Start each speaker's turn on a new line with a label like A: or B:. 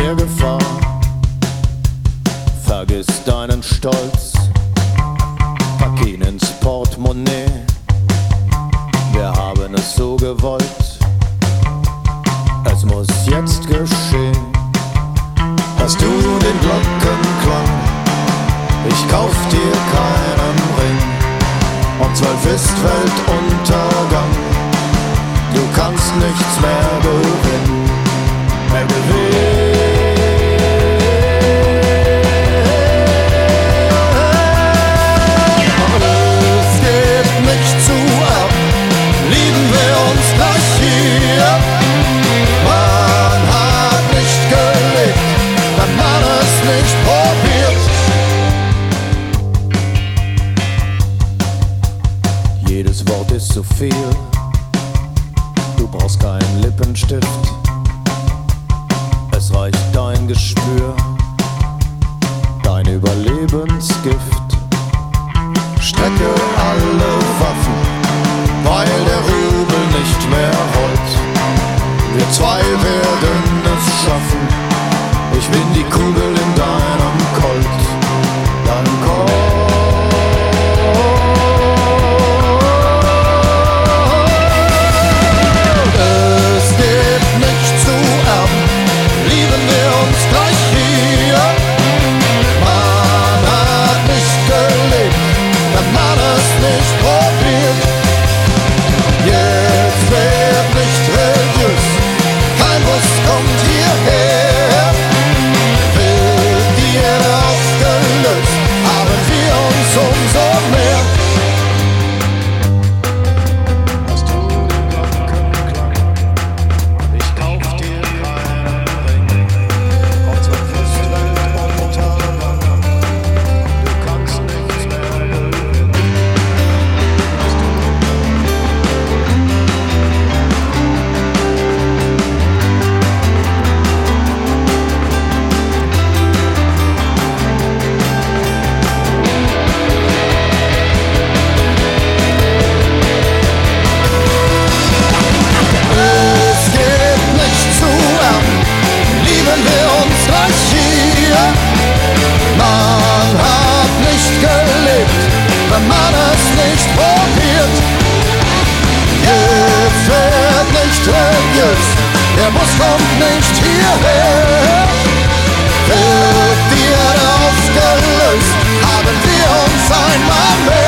A: mir Gefahr. Vergiss deinen Stolz, pack ihn ins Portemonnaie. Wir haben es so gewollt, es muss jetzt geschehen. Hast du den Glockenklang? Ich kauf dir keinen Ring. Um 12 ist Weltuntergang. Du kannst nichts mehr gewinnen. Mehr gewinnen. Es geht nicht zu ab. Lieben wir uns gleich hier. Man hat nicht gelebt, wenn man es nicht probiert. Jedes Wort ist zu viel. Du brauchst keinen Lippenstift. Es reicht dein Gespür, dein Überlebensgift. Strecke alle Waffen, weil der Rubel nicht mehr rollt. Wir zwei werden es schaffen. Ich bin die Kugel in deinem Colt. Deinem Colt. Es geht nicht zu erben. Lieben wir uns gleich hier. Man hat nicht gelebt, wenn man es nicht probiert. Jetzt wird nicht religiös, kein Bus kommt hierher. Wird die Erde aufgelöst, haben wir uns umso mehr. Hast du den Glockenklang? Ich kauf dir keinen Ring. Auf 12 ist Weltuntergang. Du kannst nichts mehr gewinnen. Es geht nicht zu erben. Lieben wir uns gleich hier. Man hat nicht gelebt, wenn man es nicht probiert. Jetzt wird nicht religiös, der Bus kommt nicht hierher. Wird die Erde aufgelöst, haben wir uns einmal mehr.